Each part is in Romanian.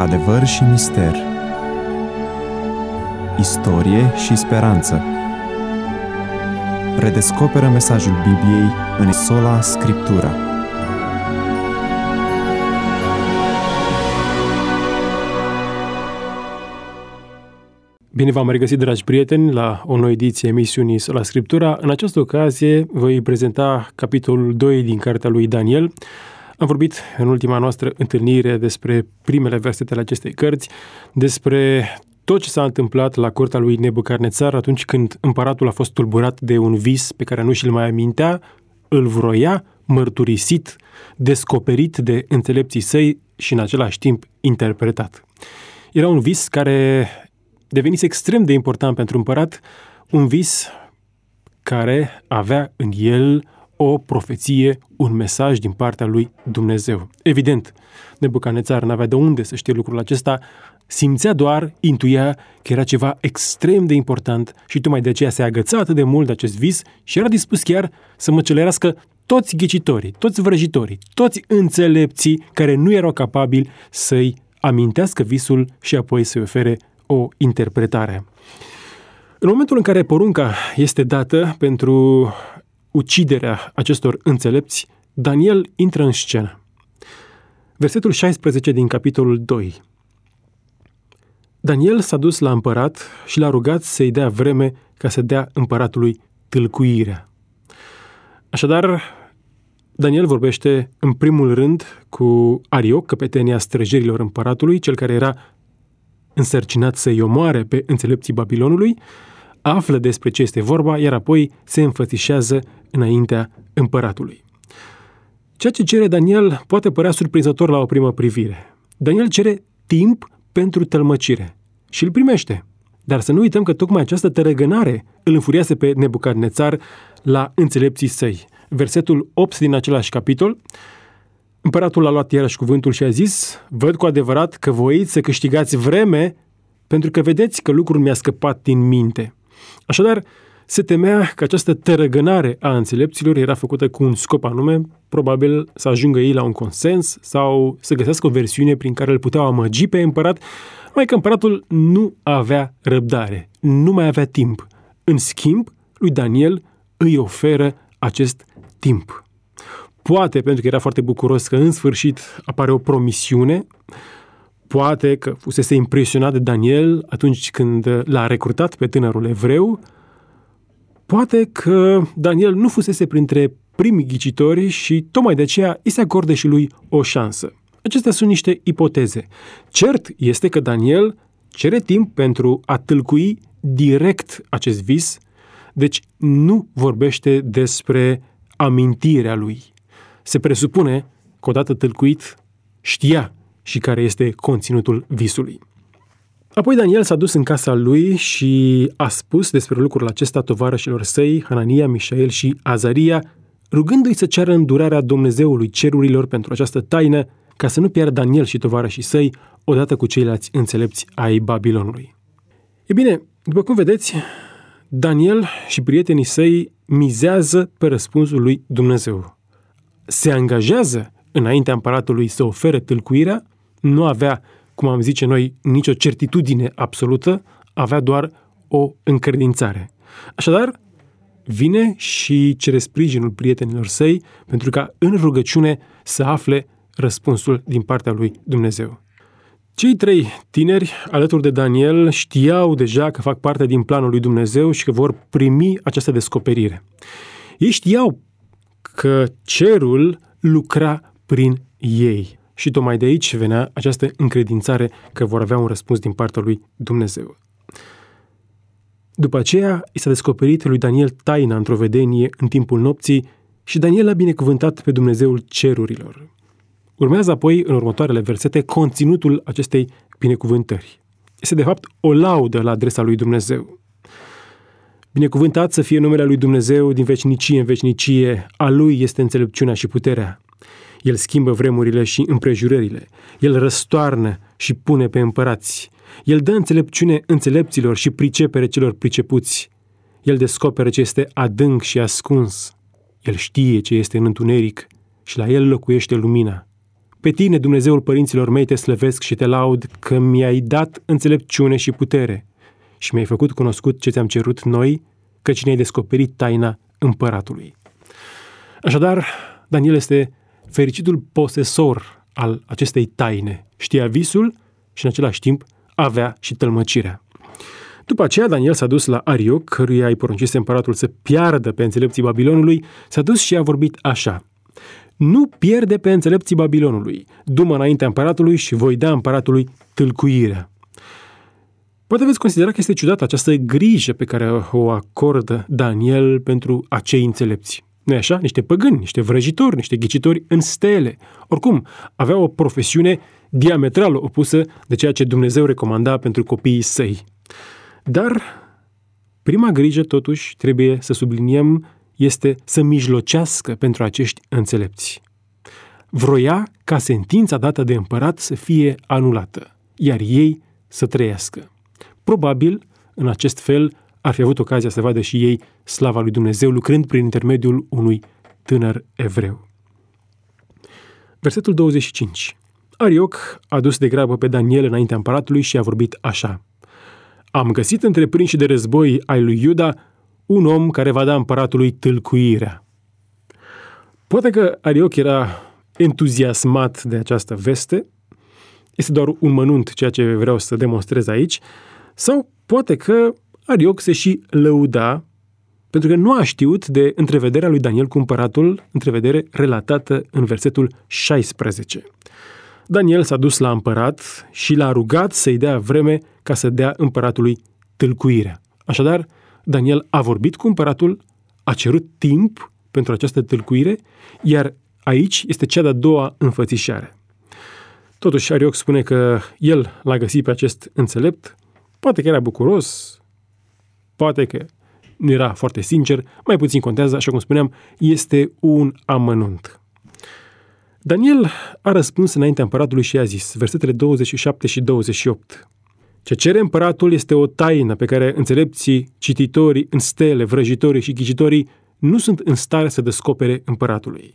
Adevăr și mister, istorie și speranță. Redescoperă mesajul Bibliei în Sola Scriptura. Bine v-am regăsit, dragi prieteni, la o nouă ediție a emisiunii Sola Scriptura. În această ocazie voi prezenta capitolul 2 din cartea lui Daniel. Am vorbit în ultima noastră întâlnire despre primele versetele acestei cărți, despre tot ce s-a întâmplat la curtea lui Nebucarnețar atunci când împăratul a fost tulburat de un vis pe care nu și-l mai amintea, îl vroia, mărturisit, descoperit de înțelepții săi și în același timp interpretat. Era un vis care devenise extrem de important pentru împărat, un vis care avea în el o profeție, un mesaj din partea lui Dumnezeu. Evident, Nebucarnețar n-avea de unde să știe lucrul acesta, simțea doar, intuia că era ceva extrem de important și tocmai de aceea se agăța atât de mult de acest vis și era dispus chiar să măcelerească toți ghicitorii, toți vrăjitorii, toți înțelepții care nu erau capabili să-i amintească visul și apoi să-i ofere o interpretare. În momentul în care porunca este dată pentru uciderea acestor înțelepți, Daniel intră în scenă. Versetul 16 din capitolul 2. Daniel s-a dus la împărat și l-a rugat să-i dea vreme ca să dea împăratului tâlcuirea. Așadar, Daniel vorbește în primul rând cu Arioc, căpetenia străjerilor împăratului, cel care era însărcinat să-i omoare pe înțelepții Babilonului, află despre ce este vorba, iar apoi se înfățișează înaintea împăratului. Ceea ce cere Daniel poate părea surprinzător la o primă privire. Daniel cere timp pentru tălmăcire și îl primește. Dar să nu uităm că tocmai această tărăgânare îl înfuriase pe Nebucarnețar la înțelepții săi. Versetul 8 din același capitol, împăratul a luat iarăși cuvântul și a zis: văd cu adevărat că voiți să câștigați vreme, pentru că vedeți că lucrul mi-a scăpat din minte. Așadar, se temea că această tărăgânare a înțelepților era făcută cu un scop anume, probabil să ajungă ei la un consens sau să găsească o versiune prin care îl puteau amăgi pe împărat, numai că împăratul nu avea răbdare, nu mai avea timp. În schimb, lui Daniel îi oferă acest timp. Poate pentru că era foarte bucuros că în sfârșit apare o promisiune, poate că fusese impresionat de Daniel atunci când l-a recrutat pe tânărul evreu, poate că Daniel nu fusese printre primii ghicitori și tocmai de aceea îi se acordă și lui o șansă. Acestea sunt niște ipoteze. Cert este că Daniel cere timp pentru a tâlcui direct acest vis, deci nu vorbește despre amintirea lui. Se presupune că odată tâlcuit știa și care este conținutul visului. Apoi Daniel s-a dus în casa lui și a spus despre lucrul acesta tovarășilor săi, Hanania, Mișael și Azaria, rugându-i să ceară îndurarea Dumnezeului cerurilor pentru această taină, ca să nu piardă Daniel și tovarășii săi odată cu ceilalți înțelepți ai Babilonului. E bine, după cum vedeți, Daniel și prietenii săi mizează pe răspunsul lui Dumnezeu. Se angajează înaintea împăratului să ofere tâlcuirea, nu avea, cum am zice noi, nicio certitudine absolută, avea doar o încredințare. Așadar, vine și cere sprijinul prietenilor săi pentru ca în rugăciune să afle răspunsul din partea lui Dumnezeu. Cei trei tineri, alături de Daniel, știau deja că fac parte din planul lui Dumnezeu și că vor primi această descoperire. Ei știau că cerul lucra prin ei. Și tocmai de aici venea această încredințare că vor avea un răspuns din partea lui Dumnezeu. După aceea, i s-a descoperit lui Daniel taina într-o vedenie în timpul nopții și Daniel a binecuvântat pe Dumnezeul cerurilor. Urmează apoi, în următoarele versete, conținutul acestei binecuvântări. Este, de fapt, o laudă la adresa lui Dumnezeu. Binecuvântat să fie numele lui Dumnezeu din veșnicie în veșnicie, a lui este înțelepciunea și puterea. El schimbă vremurile și împrejurările. El răstoarnă și pune pe împărați. El dă înțelepciune înțelepților și pricepere celor pricepuți. El descoperă ce este adânc și ascuns. El știe ce este în întuneric și la el locuiește lumina. pe tine, Dumnezeul părinților mei, te slăvesc și te laud că mi-ai dat înțelepciune și putere și mi-ai făcut cunoscut ce ți-am cerut noi, căci ne-ai descoperit taina împăratului. Așadar, Daniel este fericitul posesor al acestei taine. Știa visul și în același timp avea și tălmăcirea. După aceea, Daniel s-a dus la Arioc, căruia îi poruncise împăratul să piardă pe înțelepții Babilonului, s-a dus și a vorbit așa: nu pierde pe înțelepții Babilonului, du-mă înaintea împăratului și voi da împăratului tâlcuirea. Poate veți considera că este ciudată această grijă pe care o acordă Daniel pentru acei înțelepți. Nu-i așa? Niște păgâni, niște vrăjitori, niște ghicitori în stele. Oricum, aveau o profesiune diametral opusă de ceea ce Dumnezeu recomanda pentru copiii săi. Dar prima grijă, totuși, trebuie să subliniem, este să mijlocească pentru acești înțelepți. Vroia ca sentința dată de împărat să fie anulată, iar ei să trăiască. Probabil, în acest fel, ar fi avut ocazia să vadă și ei slava lui Dumnezeu, lucrând prin intermediul unui tânăr evreu. Versetul 25. Arioc a dus de grabă pe Daniel înaintea împăratului și a vorbit așa: am găsit între prinși de război ai lui Iuda un om care va da împăratului tâlcuirea. Poate că Arioc era entuziasmat de această veste, este doar un mănunt ceea ce vreau să demonstrez aici, sau poate că Arioc se și lăuda pentru că nu a știut de întrevederea lui Daniel cu împăratul, întrevedere relatată în versetul 16. Daniel s-a dus la împărat și l-a rugat să-i dea vreme ca să dea împăratului tâlcuirea. Așadar, Daniel a vorbit cu împăratul, a cerut timp pentru această tâlcuire, iar aici este cea de-a doua înfățișare. Totuși, Arioc spune că el l-a găsit pe acest înțelept, poate că era bucuros, poate că nu era foarte sincer, mai puțin contează, așa cum spuneam, este un amănunt. Daniel a răspuns înaintea împăratului și a zis, versetele 27 și 28. Ce cere împăratul este o taină pe care înțelepții, cititorii în stele, vrăjitorii și ghicitorii nu sunt în stare să descopere împăratului.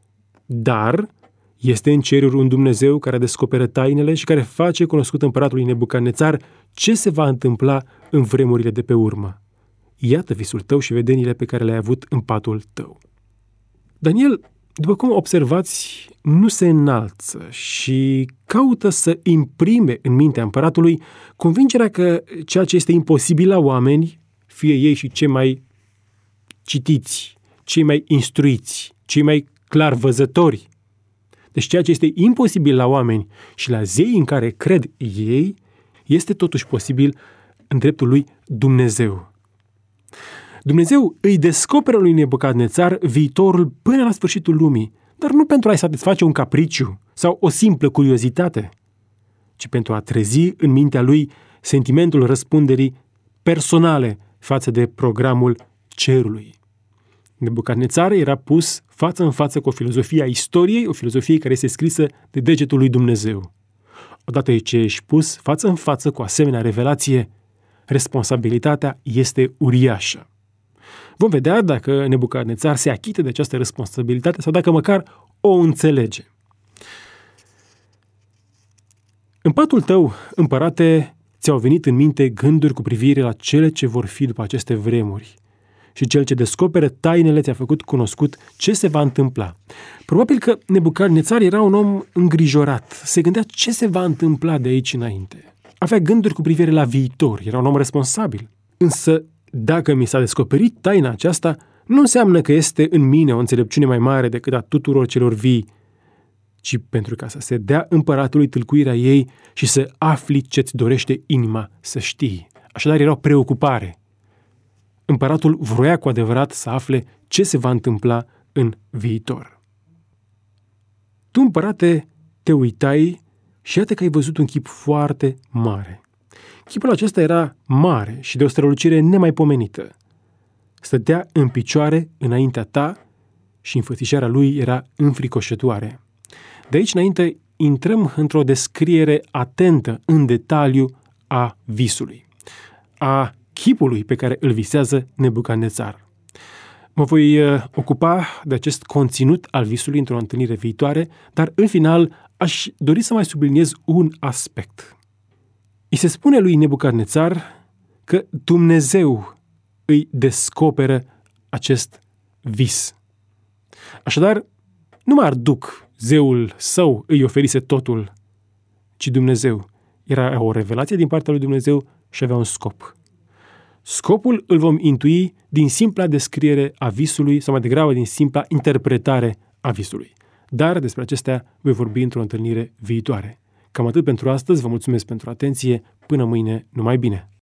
Dar este în ceruri un Dumnezeu care descoperă tainele și care face cunoscut împăratului Nebucadnețar ce se va întâmpla în vremurile de pe urmă. Iată visul tău și vedeniile pe care le-ai avut în patul tău. Daniel, după cum observați, nu se înalță și caută să imprime în mintea împăratului convingerea că ceea ce este imposibil la oameni, fie ei și cei mai citiți, cei mai instruiți, cei mai clarvăzători, deci ceea ce este imposibil la oameni și la zeii în care cred ei, este totuși posibil în dreptul lui Dumnezeu. Dumnezeu îi descoperă lui Nebucadnețar viitorul până la sfârșitul lumii, dar nu pentru a-i satisface un capriciu sau o simplă curiozitate, ci pentru a trezi în mintea lui sentimentul răspunderii personale față de programul cerului. Nebucadnețar era pus față în față cu o filozofie a istoriei, o filozofie care este scrisă de degetul lui Dumnezeu. Odată ce ești pus față în față cu asemenea revelație, responsabilitatea este uriașă. Vom vedea dacă Nebucadnețar se achită de această responsabilitate sau dacă măcar o înțelege. În patul tău, împărate, ți-au venit în minte gânduri cu privire la cele ce vor fi după aceste vremuri. Și cel ce descoperă tainele ți-a făcut cunoscut ce se va întâmpla. Probabil că Nebucadnețar era un om îngrijorat, se gândea ce se va întâmpla de aici înainte. Avea gânduri cu privire la viitor, era un om responsabil. Însă, dacă mi s-a descoperit taina aceasta, nu înseamnă că este în mine o înțelepciune mai mare decât a tuturor celor vii, ci pentru ca să se dea împăratului tâlcuirea ei și să afli ce-ți dorește inima să știi. Așadar era o preocupare. Împăratul vroia cu adevărat să afle ce se va întâmpla în viitor. Tu, împărate, te uitai și iată că ai văzut un chip foarte mare. Chipul acesta era mare și de o strălucire nemaipomenită. Stătea în picioare înaintea ta și înfățișarea lui era înfricoșătoare. De aici înainte intrăm într-o descriere atentă, în detaliu, a visului, a chipului pe care îl visează Nebucadnețar. Mă voi ocupa de acest conținut al visului într-o întâlnire viitoare, dar în final aș dori să mai subliniez un aspect. I se spune lui Nebucadnețar că Dumnezeu îi descoperă acest vis. Așadar, nu Marduk, zeul său, îi oferise totul, ci Dumnezeu. Era o revelație din partea lui Dumnezeu și avea un scop. Scopul îl vom intui din simpla descriere a visului sau mai degrabă din simpla interpretare a visului. Dar despre acestea voi vorbi într-o întâlnire viitoare. Cam atât pentru astăzi, vă mulțumesc pentru atenție, până mâine, numai bine!